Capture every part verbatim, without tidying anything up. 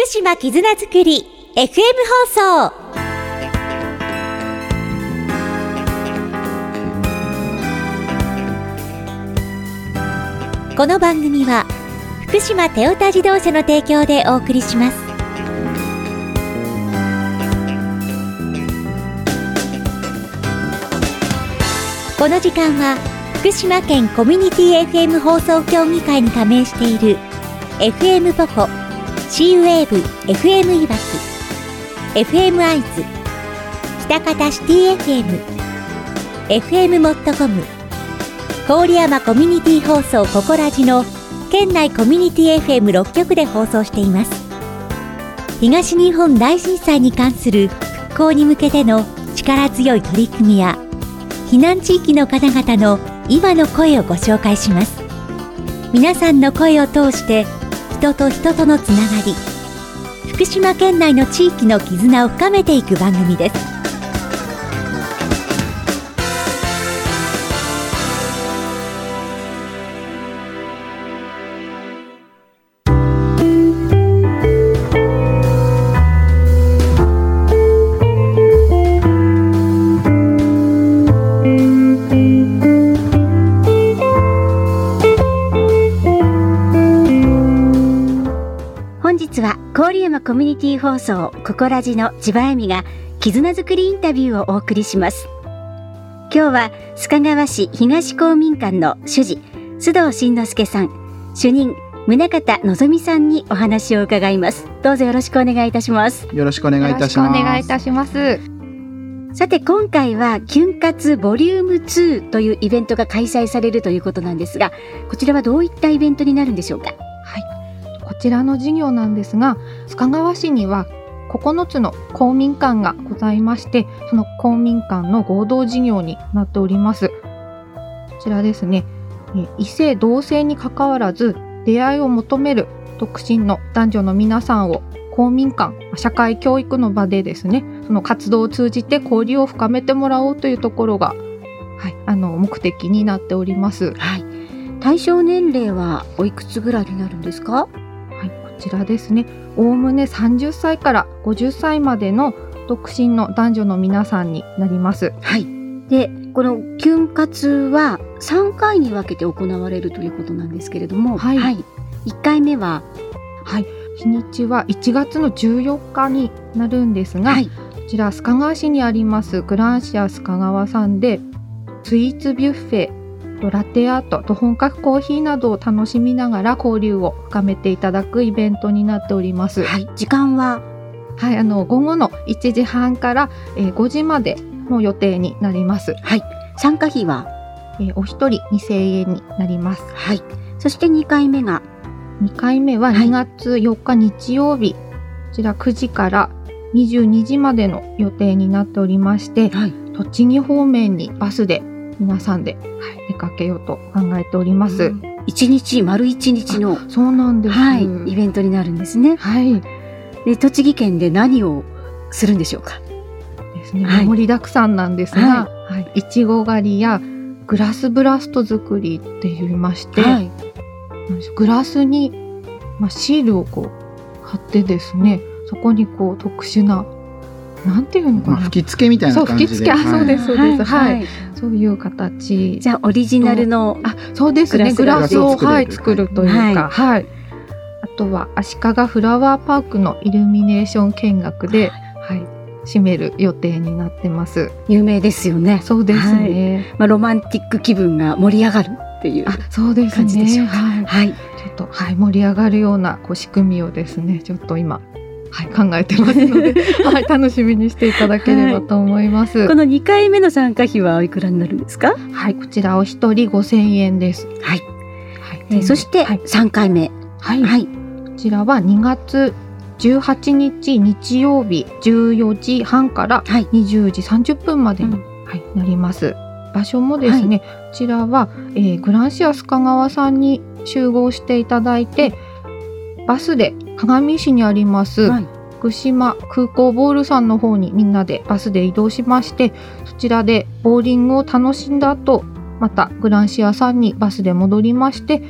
福島絆づくり エフエム 放送。この番組は福島テオタ自動車の提供でお送りします。この時間は福島県コミュニティ エフエム 放送協議会に加盟している エフエム ポコ、C ウェーブ エフエム いわき、エフエム アイズ、北方シティ エフエム、エフエム モットコム、郡山コミュニティ放送ココラジの県内コミュニティ エフエムろっ 局で放送しています。東日本大震災に関する復興に向けての力強い取り組みや避難地域の方々の今の声をご紹介します。皆さんの声を通して人と人とのつながり、福島県内の地域の絆を深めていく番組です。 本日は郡山コミュニティ放送ココラジの千葉恵美が絆づくりインタビューをお送りします。今日は須賀川市東公民館の主事須藤慎之介さん、主任宗方のぞみさんにお話を伺います。どうぞよろしくお願いいたします。 よろしくお願いいたします。 よろしくお願いいたします。 さて今回はキュン活ボリュームツーというイベントが開催されるということなんですが、こちらはどういったイベントになるんでしょうか。 はい、こちらの事業なんですが、須賀川市にはここのつの公民館がございまして、その公民館の合同事業になっております。こちらですね、異性同性にかかわらず出会いを求める独身の男女の皆さんを公民館、社会教育の場でですね、その活動を通じて交流を深めてもらおうというところが、はい、あの目的になっております。 はい、対象年齢はおいくつぐらいになるんですか。 はい、こちらですね、おおむねさんじゅっさいからごじゅっさいまでの独身の男女の皆さんになります。 はい、でこのキュン活はさんかいに分けて行われるということなんですけれども、 はいはい、 いっかいめは、 はい、日にちはいちがつのじゅうよっかになるんですが、はい、こちら須賀川市にありますグランシア須賀川さんでスイーツビュッフェ、ラテアートと本格コーヒーなどを楽しみながら交流を深めていただくイベントになっております。 はい、時間は、 はい、あの午後のいちじはんから、えー、ごじまでの予定になります。 はい、参加費は、 えー、お一人にせんえんになります。 はい、そしてにかいめがにかいめはにがつよっか日曜日、はい、こちらくじからにじゅうにじまでの予定になっておりまして、はい、栃木方面にバスで皆さんで、はい、出かけようと考えております。 一日丸一日のそうなんです、 はい、イベントになるんですね。 はい、 で栃木県で何をするんでしょうか。 ですね、はい、盛りだくさんなんですが、はいはい、いちご狩りやグラスブラスト作りって言いまして、はい、グラスに、まあ、シールをこう貼ってですね、そこにこう特殊ななんていうのかな、 まあ、吹き付けみたいな感じで、 そう吹き付け、あ、そうですそうです、はい、 はい、 そういう形。 じゃあオリジナルのあ、そうですね、グラスを、はい、作るというか、はいはい、あとは足利フラワーパークのイルミネーション見学で、はいはい、締める予定になってます。 有名ですよね。 そうですね、 はい、まあ、ロマンティック気分が盛り上がるっていう感じでしょうか。 はいはい、ちょっと、はい、盛り上がるようなこう仕組みをですね、ちょっと今、はい、考えてますので、はい、楽しみにしていただければと思います。はい、 このにかいめの参加費はおいくらになるんですか。 はい、こちらお一人ごせんえんです。 はい、はい、えー、そしてさんかいめ、 はいはい、こちらはにがつじゅうはちにち日曜日じゅうよじはんからにじゅうじさんじゅっぷんまでに、はいはい、なります。場所もですね、はい、こちらは、えー、グランシア須賀川さんに集合していただいて、バスで鏡石にあります、はい、福島空港ボールさんの方にみんなでバスで移動しまして、そちらでボーリングを楽しんだ後、またグランシアさんにバスで戻りまして、こ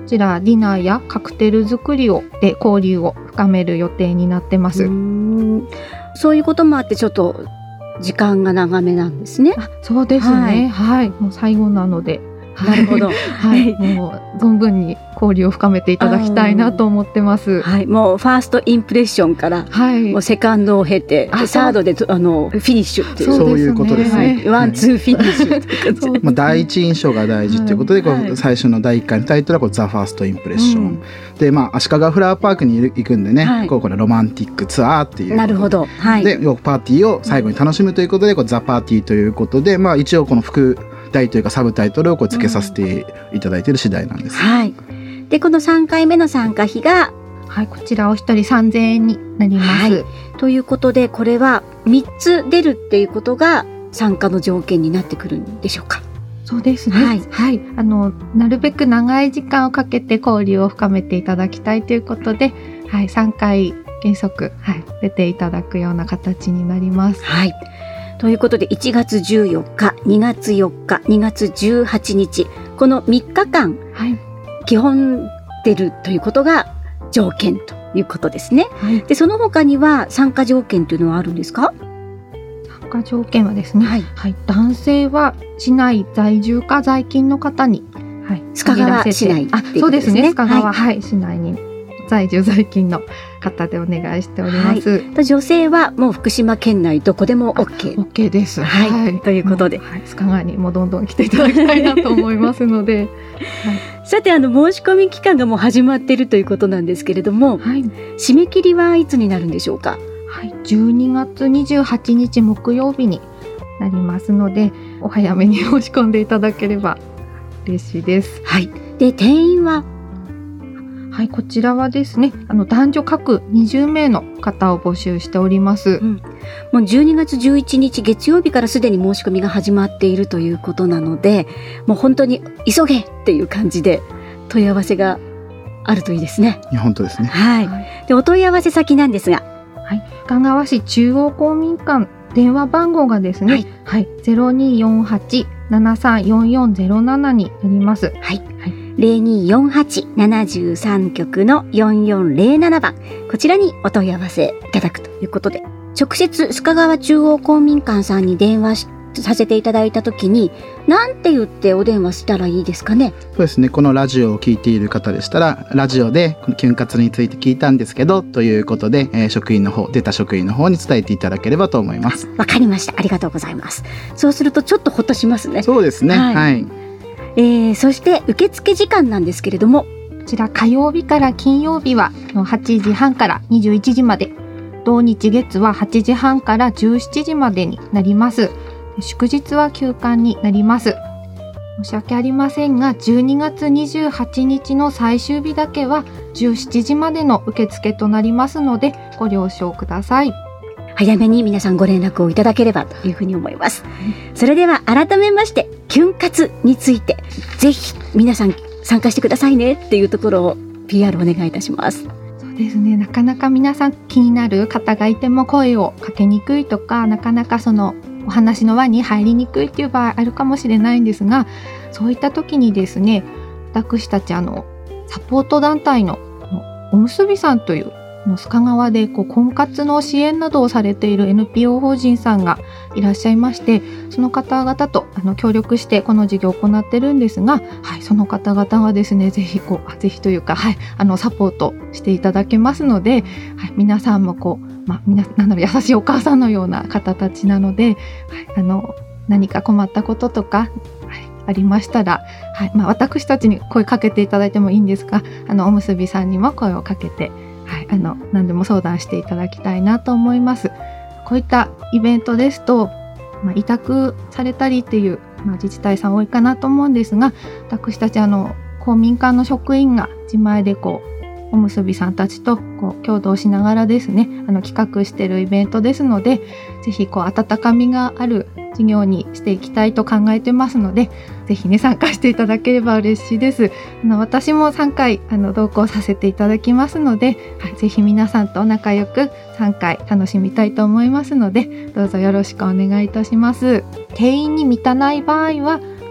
ちらディナーやカクテル作りをで交流を深める予定になってます。 うーん、そういうこともあってちょっと時間が長めなんですね。 あ、そうですね。はい、はい、もう最後なので。 なるほど。 はい、もう存分に交流を深めていただきたいなと思ってます。 はい、もうファーストインプレッションから、はい、もうセカンドを経てサードであのフィニッシュっていう、 そういうことですね。 はい、ワンツーフィニッシュっていう感じ。 まあ第一印象が大事ということで、はい、こう最初のだいいっかいのタイトルはこうザファーストインプレッション、うん、で、まあ足利フラワーパークに行くんでね、はい、こうこれロマンティックツアーっていう。 なるほど。はい。 で、パーティーを最後に楽しむということで、こうザパーティーということで、まあ一応この副題というかサブタイトルをこう付けさせていただいている次第なんです。 うん、はい。でこのさんかいめの参加費が、 はい、こちらお一人さんぜんえんになります。はい、 ということでこれはみっつ出るっていうことが参加の条件になってくるんでしょうか。 そうですね。はい、はい、あのなるべく長い時間をかけて交流を深めていただきたいということで、はい、さんかい原則、はい、出ていただくような形になります。 はい。ということでいちがつじゅうよっか、にがつよっか、にがつじゅうはちにち、このみっかかん、はい、基本出るということが条件ということですね。はい、でその他には参加条件というのはあるんですか？ 参加条件はですね、はいはい、男性は市内在住か在勤の方に、はい、 須賀川市内、 あ、そうですね、須賀川、はいはい、市内に在住在勤の方でお願いしております。 はい、女性はもう福島県内どこでも OK。 OK です。 はい。はい、ということで、 はい、須賀川にもどんどん来ていただきたいなと思いますので。はい、 さて、あの申し込み期間がもう始まっているということなんですけれども、はい、締め切りはいつになるんでしょうか？ はい、じゅうにがつにじゅうはちにち木曜日になりますので、お早めに申し込んでいただければ嬉しいです。 はい。で、定員は？ はい、こちらはですね、あの男女各にじゅうめいの方を募集しております。うん、 もうじゅうにがつじゅういちにち月曜日からすでに申し込みが始まっているということなので、もう本当に急げっていう感じで問い合わせがあるといいですね。 いや本当ですね。 はい。でお問い合わせ先なんですが、 はい、香川市中央公民館電話番号がですね、はい、はい、ゼロにーよんはち ななさんよんよんゼロななになります。 はい。はい、ゼロにーよんはち ななさん局のよんよんゼロななばん、こちらにお問い合わせいただくということで、直接須賀川中央公民館さんに電話しさせていただいたときに何て言ってお電話したらいいですかね？ そうですね、このラジオを聞いている方でしたら、ラジオでこのキュン活について聞いたんですけどということで、えー、職員の方出た職員の方に伝えていただければと思います。 わかりました、ありがとうございます。そうするとちょっとほっとしますね。 そうですね。はい、はい、 えー、そして受付時間なんですけれども、こちら火曜日から金曜日ははちじはんからにじゅういちじまで、土日月ははちじはんからじゅうしちじまでになります。祝日は休館になります。申し訳ありませんが、じゅうにがつにじゅうはちにちの最終日だけはじゅうしちじまでの受付となりますのでご了承ください。 早めに皆さんご連絡をいただければというふうに思います。それでは改めましてキュン活についてぜひ皆さん参加してくださいねっていうところを ピーアール お願いいたします。 そうですね、なかなか皆さん気になる方がいても声をかけにくいとか、なかなかそのお話の輪に入りにくいっていう場合あるかもしれないんですが、そういった時にですね、私たちあのサポート団体のおむすびさんという須賀川でこう婚活の支援などをされている エヌピーオー 法人さんがいらっしゃいまして、その方々とあの協力してこの事業を行ってるんですが、はい、その方々はですね、ぜひこうぜひというか、はい、あのサポートしていただけますので、はい、皆さんもこうまあ、みななんだろう優しいお母さんのような方たちなので、はい、あの何か困ったこととか、はい、ありましたら、はい、まあ、私たちに声かけていただいてもいいんですが、あのおむすびさんにも声をかけて、はい、あの何でも相談していただきたいなと思います。こういったイベントですと、まあ、委託されたりっていう、まあ、自治体さん多いかなと思うんですが、私たちあの公民館の職員が自前でこうおむすびさんたちとこう共同しながらですね、あの企画しているイベントですので、ぜひこう温かみがある事業にしていきたいと考えてますので、ぜひね参加していただければ嬉しいです。あの私もさんかいあの同行させていただきますので、はい、ぜひ皆さんと仲良くさんかい楽しみたいと思いますので、どうぞよろしくお願いいたします。定員に満たない場合は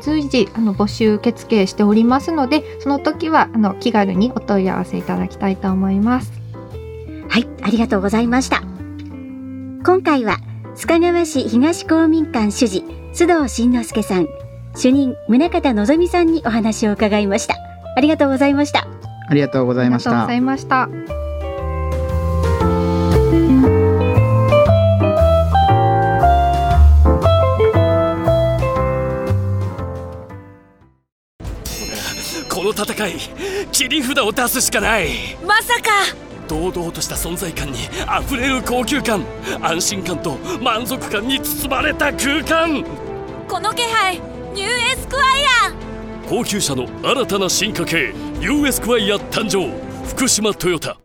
随時あの募集受付しておりますので、その時はあの気軽にお問い合わせいただきたいと思います。 はい、ありがとうございました。今回は須賀川市東公民館主事須藤慎之介さん、主任宗像のぞみさんにお話を伺いました。ありがとうございました。 ありがとうございました。 ありがとうございました。 この戦い、切り札を出すしかない。 まさか堂々とした存在感にあふれる高級感、安心感と満足感に包まれた空間。 この気配、ニューエスクワイア。 高級車の新たな進化系ニューエスクワイア誕生。福島トヨタ。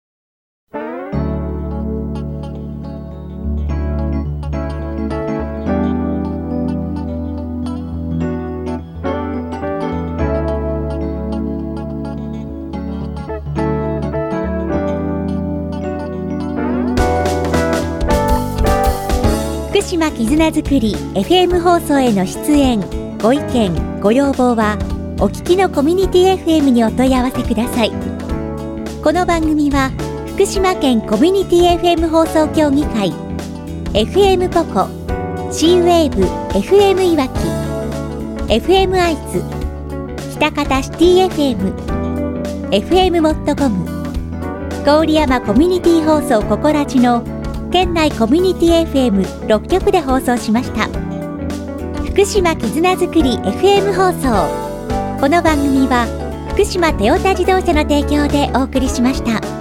福島絆づくり エフエム 放送への出演、ご意見、ご要望はお聞きのコミュニティ エフエム にお問い合わせください。この番組は福島県コミュニティ エフエム 放送協議会、 エフエム ポコ、 C ウェーブ エフエム いわき、 エフエム アイズ、喜多方シティ エフエム、 エフエム モットコム、 郡山コミュニティ放送ココラジの県内コミュニティ エフエムろっ 局で放送しました。福島絆づくり エフエム 放送。この番組は福島トヨタ自動車の提供でお送りしました。